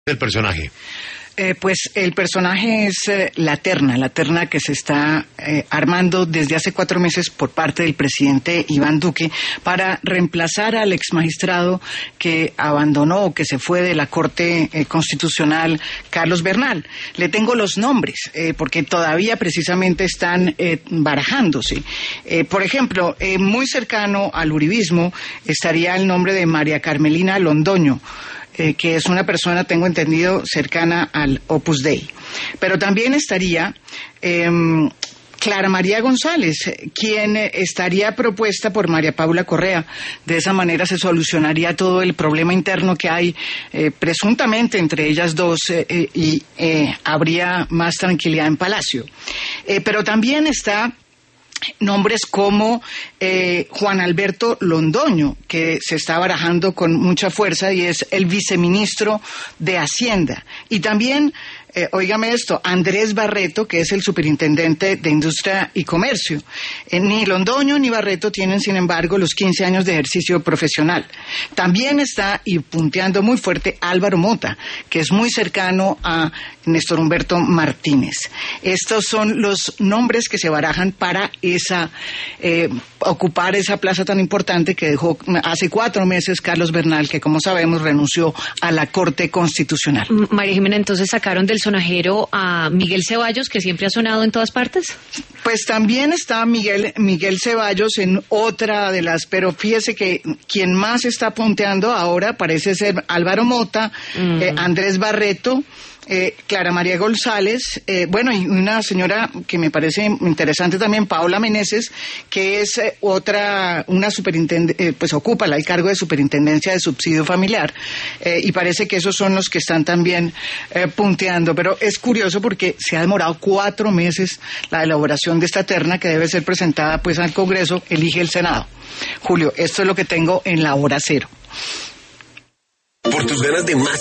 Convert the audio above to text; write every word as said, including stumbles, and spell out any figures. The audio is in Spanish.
El personaje. Eh, pues el personaje es eh, la terna, la terna que se está eh, armando desde hace cuatro meses por parte del presidente Iván Duque para reemplazar al exmagistrado que abandonó o que se fue de la Corte eh, Constitucional, Carlos Bernal. Le tengo los nombres eh, porque todavía precisamente están eh, barajándose. Eh, por ejemplo, eh, muy cercano al uribismo estaría el nombre de María Carmelina Londoño, Eh, que es una persona, tengo entendido, cercana al Opus Dei. Pero también estaría eh, Clara María González, quien estaría propuesta por María Paula Correa. De esa manera se solucionaría todo el problema interno que hay eh, presuntamente entre ellas dos eh, eh, y eh, habría más tranquilidad en Palacio. Eh, pero también está nombres como eh, Juan Alberto Londoño, que se está barajando con mucha fuerza y es el viceministro de Hacienda. Y también, eh, óigame esto, Andrés Barreto, que es el superintendente de Industria y Comercio. Eh, ni Londoño ni Barreto tienen, sin embargo, los quince años de ejercicio profesional. También está, y punteando muy fuerte, Álvaro Mota, que es muy cercano a Néstor Humberto Martínez. Estos son los nombres que se barajan para esa eh, ocupar esa plaza tan importante que dejó hace cuatro meses Carlos Bernal, que como sabemos renunció a la Corte Constitucional. María Jimena, entonces sacaron del sonajero a Miguel Ceballos, que siempre ha sonado en todas partes. Pues también está Miguel Miguel Ceballos en otra de las, pero fíjese que quien más está punteando ahora parece ser Álvaro Mota, mm. eh, Andrés Barreto, Eh, Clara María González, eh, bueno, y una señora que me parece interesante también, Paola Meneses, que es eh, otra, una superintendente, eh, pues ocupa el cargo de superintendencia de subsidio familiar, eh, y parece que esos son los que están también eh, punteando, pero es curioso porque se ha demorado cuatro meses la elaboración de esta terna que debe ser presentada pues al Congreso, elige el Senado. Julio, esto es lo que tengo en la hora cero. Por tus ganas de más